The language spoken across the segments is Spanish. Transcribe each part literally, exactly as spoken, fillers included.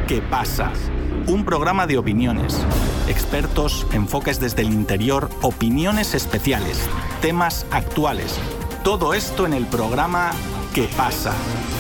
¿Qué pasa? Un programa de opiniones, expertos, enfoques desde el interior, opiniones especiales, temas actuales. Todo esto en el programa ¿Qué pasa?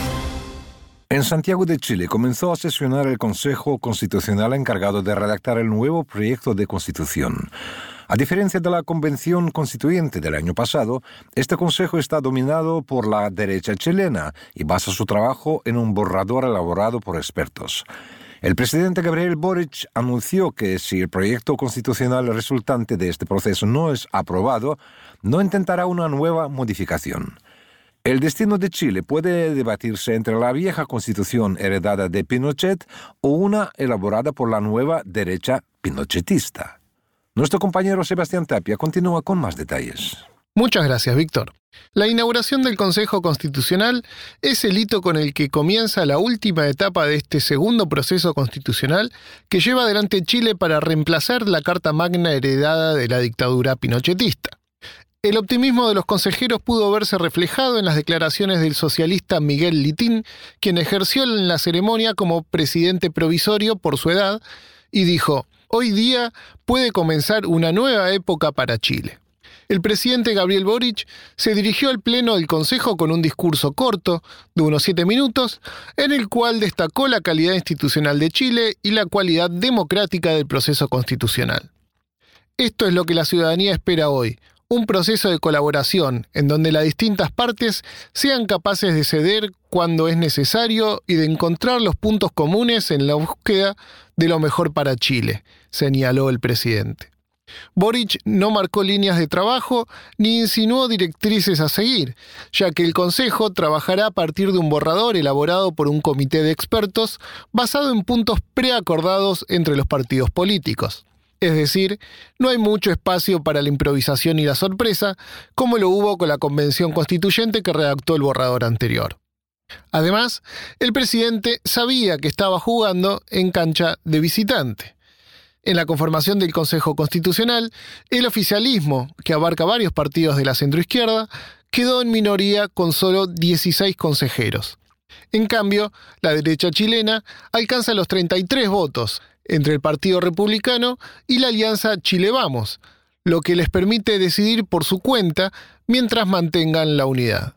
En Santiago de Chile comenzó a sesionar el Consejo Constitucional encargado de redactar el nuevo proyecto de Constitución. A diferencia de la Convención Constituyente del año pasado, este Consejo está dominado por la derecha chilena y basa su trabajo en un borrador elaborado por expertos. El presidente Gabriel Boric anunció que si el proyecto constitucional resultante de este proceso no es aprobado, no intentará una nueva modificación. El destino de Chile puede debatirse entre la vieja constitución heredada de Pinochet o una elaborada por la nueva derecha pinochetista. Nuestro compañero Sebastián Tapia continúa con más detalles. Muchas gracias, Víctor. La inauguración del Consejo Constitucional es el hito con el que comienza la última etapa de este segundo proceso constitucional que lleva adelante Chile para reemplazar la Carta Magna heredada de la dictadura pinochetista. El optimismo de los consejeros pudo verse reflejado en las declaraciones del socialista Miguel Litín, quien ejerció en la ceremonia como presidente provisorio por su edad, y dijo: «Hoy día puede comenzar una nueva época para Chile». El presidente Gabriel Boric se dirigió al pleno del Consejo con un discurso corto, de unos siete minutos, en el cual destacó la calidad institucional de Chile y la cualidad democrática del proceso constitucional. Esto es lo que la ciudadanía espera hoy, un proceso de colaboración en donde las distintas partes sean capaces de ceder cuando es necesario y de encontrar los puntos comunes en la búsqueda de lo mejor para Chile, señaló el presidente. Boric no marcó líneas de trabajo ni insinuó directrices a seguir, ya que el Consejo trabajará a partir de un borrador elaborado por un comité de expertos basado en puntos preacordados entre los partidos políticos. Es decir, no hay mucho espacio para la improvisación y la sorpresa, como lo hubo con la Convención Constituyente que redactó el borrador anterior. Además, el presidente sabía que estaba jugando en cancha de visitante. En la conformación del Consejo Constitucional, el oficialismo, que abarca varios partidos de la centroizquierda, quedó en minoría con solo dieciséis consejeros. En cambio, la derecha chilena alcanza los treinta y tres votos entre el Partido Republicano y la alianza Chile Vamos, lo que les permite decidir por su cuenta mientras mantengan la unidad.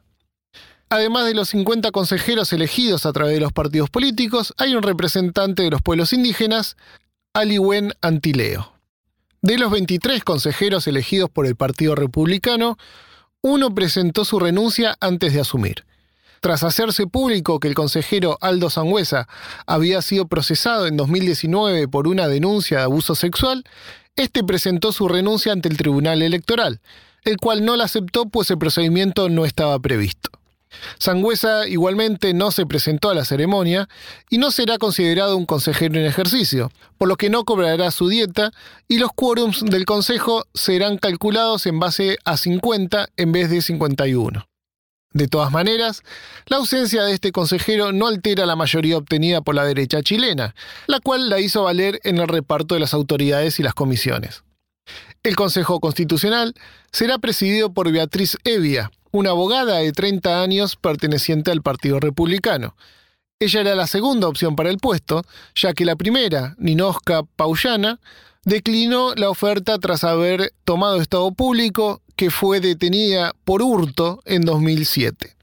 Además de los cincuenta consejeros elegidos a través de los partidos políticos, hay un representante de los pueblos indígenas, Aliwen Antileo. De los veintitrés consejeros elegidos por el Partido Republicano, uno presentó su renuncia antes de asumir. Tras hacerse público que el consejero Aldo Sangüesa había sido procesado en dos mil diecinueve por una denuncia de abuso sexual, este presentó su renuncia ante el Tribunal Electoral, el cual no la aceptó pues el procedimiento no estaba previsto. Sangüesa igualmente no se presentó a la ceremonia y no será considerado un consejero en ejercicio, por lo que no cobrará su dieta y los quórums del consejo serán calculados en base a cincuenta en vez de cincuenta y uno. De todas maneras, la ausencia de este consejero no altera la mayoría obtenida por la derecha chilena, la cual la hizo valer en el reparto de las autoridades y las comisiones. El Consejo Constitucional será presidido por Beatriz Hevia, una abogada de treinta años perteneciente al Partido Republicano. Ella era la segunda opción para el puesto, ya que la primera, Ninochka Paullana, declinó la oferta tras haber tomado estado público, que fue detenida por hurto en dos mil siete.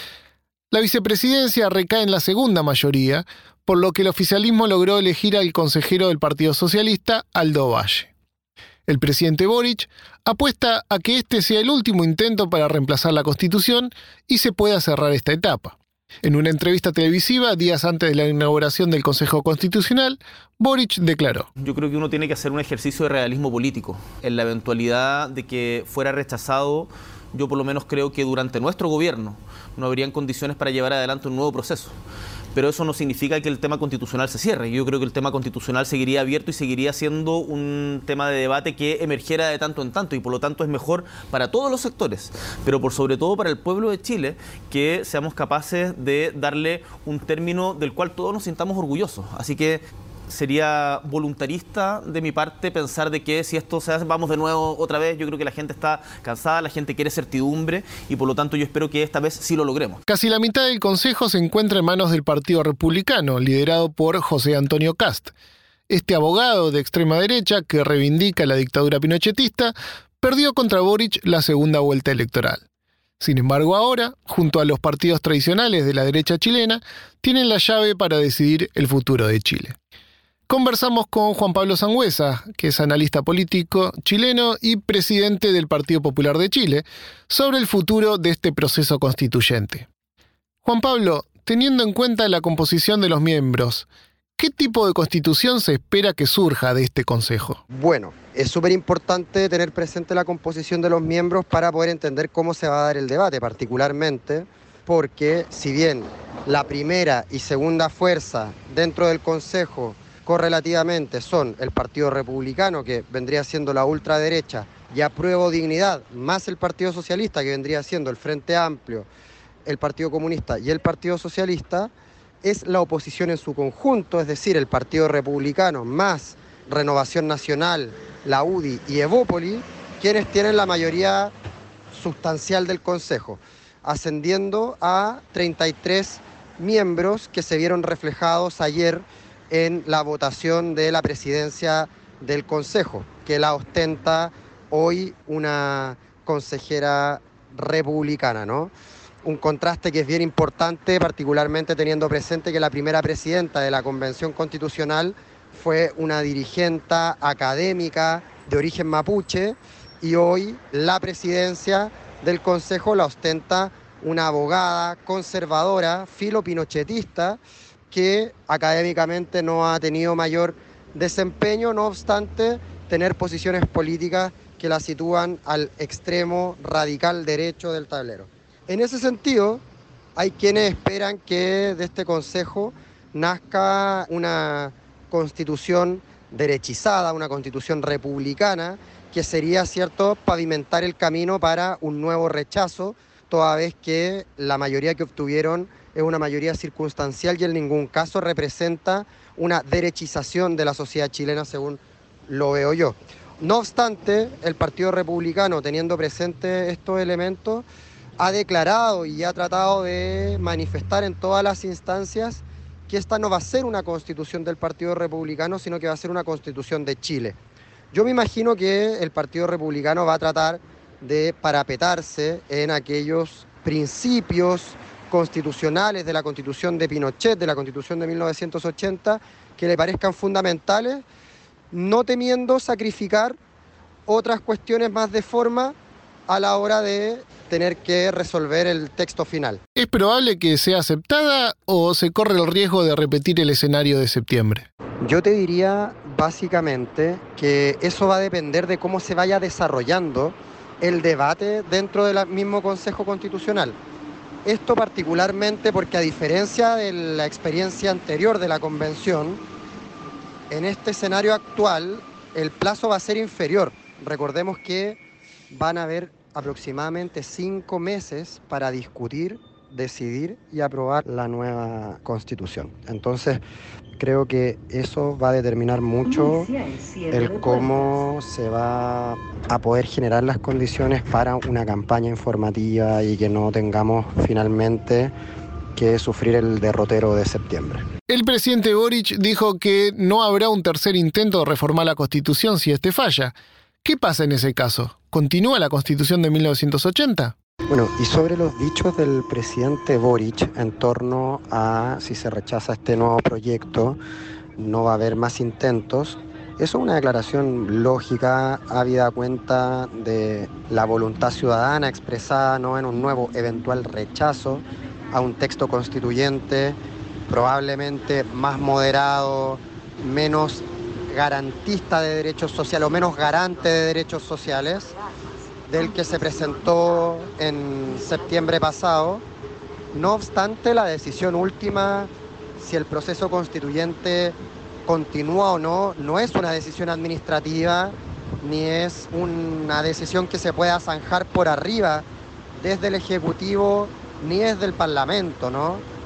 La vicepresidencia recae en la segunda mayoría, por lo que el oficialismo logró elegir al consejero del Partido Socialista, Aldo Valle. El presidente Boric apuesta a que este sea el último intento para reemplazar la Constitución y se pueda cerrar esta etapa. En una entrevista televisiva, días antes de la inauguración del Consejo Constitucional, Boric declaró: Yo creo que uno tiene que hacer un ejercicio de realismo político. En la eventualidad de que fuera rechazado, yo por lo menos creo que durante nuestro gobierno no habrían condiciones para llevar adelante un nuevo proceso. Pero eso no significa que el tema constitucional se cierre. Yo creo que el tema constitucional seguiría abierto y seguiría siendo un tema de debate que emergiera de tanto en tanto y por lo tanto es mejor para todos los sectores, pero por sobre todo para el pueblo de Chile, que seamos capaces de darle un término del cual todos nos sintamos orgullosos. Así que sería voluntarista de mi parte pensar de que si esto se hace, vamos de nuevo otra vez. Yo creo que la gente está cansada, la gente quiere certidumbre y por lo tanto yo espero que esta vez sí lo logremos. Casi la mitad del Consejo se encuentra en manos del Partido Republicano, liderado por José Antonio Kast. Este abogado de extrema derecha, que reivindica la dictadura pinochetista, perdió contra Boric la segunda vuelta electoral. Sin embargo, ahora, junto a los partidos tradicionales de la derecha chilena, tienen la llave para decidir el futuro de Chile. Conversamos con Juan Pablo Sangüesa, que es analista político chileno y presidente del Partido Popular de Chile, sobre el futuro de este proceso constituyente. Juan Pablo, teniendo en cuenta la composición de los miembros, ¿qué tipo de constitución se espera que surja de este Consejo? Bueno, es súper importante tener presente la composición de los miembros para poder entender cómo se va a dar el debate, particularmente porque si bien la primera y segunda fuerza dentro del Consejo correlativamente son el Partido Republicano, que vendría siendo la ultraderecha, y Apruebo Dignidad, más el Partido Socialista, que vendría siendo el Frente Amplio, el Partido Comunista y el Partido Socialista, es la oposición en su conjunto, es decir, el Partido Republicano más Renovación Nacional, la U D I y Evópoli, quienes tienen la mayoría sustancial del Consejo, ascendiendo a treinta y tres miembros que se vieron reflejados ayer en la votación de la presidencia del Consejo, que la ostenta hoy una consejera republicana, ¿no? Un contraste que es bien importante, particularmente teniendo presente que la primera presidenta de la Convención Constitucional fue una dirigente académica de origen mapuche y hoy la presidencia del Consejo la ostenta una abogada conservadora, filopinochetista, que académicamente no ha tenido mayor desempeño, no obstante tener posiciones políticas que la sitúan al extremo radical derecho del tablero. En ese sentido, hay quienes esperan que de este Consejo nazca una constitución derechizada, una constitución republicana, que sería, cierto, pavimentar el camino para un nuevo rechazo, toda vez que la mayoría que obtuvieron es una mayoría circunstancial y en ningún caso representa una derechización de la sociedad chilena, según lo veo yo. No obstante, el Partido Republicano, teniendo presente estos elementos, ha declarado y ha tratado de manifestar en todas las instancias que esta no va a ser una constitución del Partido Republicano, sino que va a ser una constitución de Chile. Yo me imagino que el Partido Republicano va a tratar de parapetarse en aquellos principios constitucionales de la Constitución de Pinochet, de la Constitución de mil novecientos ochenta, que le parezcan fundamentales, no temiendo sacrificar otras cuestiones más de forma a la hora de tener que resolver el texto final. ¿Es probable que sea aceptada o se corre el riesgo de repetir el escenario de septiembre? Yo te diría básicamente que eso va a depender de cómo se vaya desarrollando el debate dentro del mismo Consejo Constitucional. Esto particularmente porque, a diferencia de la experiencia anterior de la Convención, en este escenario actual el plazo va a ser inferior. Recordemos que van a haber aproximadamente cinco meses para discutir, decidir y aprobar la nueva Constitución. Entonces, creo que eso va a determinar mucho el cómo se va a poder generar las condiciones para una campaña informativa y que no tengamos finalmente que sufrir el derrotero de septiembre. El presidente Boric dijo que no habrá un tercer intento de reformar la Constitución si este falla. ¿Qué pasa en ese caso? ¿Continúa la Constitución de mil novecientos ochenta? Bueno, y sobre los dichos del presidente Boric en torno a si se rechaza este nuevo proyecto, no va a haber más intentos, eso es una declaración lógica, habida cuenta de la voluntad ciudadana expresada, ¿no?, en un nuevo eventual rechazo a un texto constituyente probablemente más moderado, menos garantista de derechos sociales o menos garante de derechos sociales del que se presentó en septiembre pasado. No obstante, la decisión última, si el proceso constituyente continúa o no, no es una decisión administrativa, ni es una decisión que se pueda zanjar por arriba desde el Ejecutivo, ni desde el Parlamento, ¿no?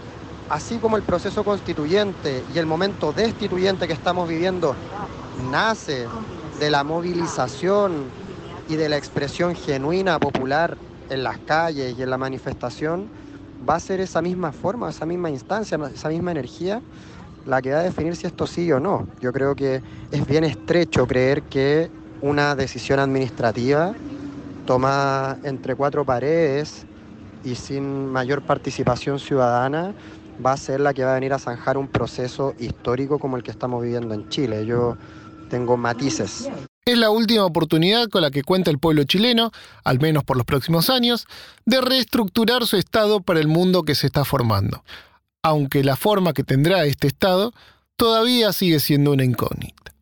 así como el proceso constituyente y el momento destituyente que estamos viviendo nace de la movilización y de la expresión genuina popular en las calles y en la manifestación, va a ser esa misma forma, esa misma instancia, esa misma energía la que va a definir si esto sigue o no. Yo creo que es bien estrecho creer que una decisión administrativa tomada entre cuatro paredes y sin mayor participación ciudadana va a ser la que va a venir a zanjar un proceso histórico como el que estamos viviendo en Chile. Yo tengo matices. Es la última oportunidad con la que cuenta el pueblo chileno, al menos por los próximos años, de reestructurar su Estado para el mundo que se está formando. Aunque la forma que tendrá este Estado todavía sigue siendo una incógnita.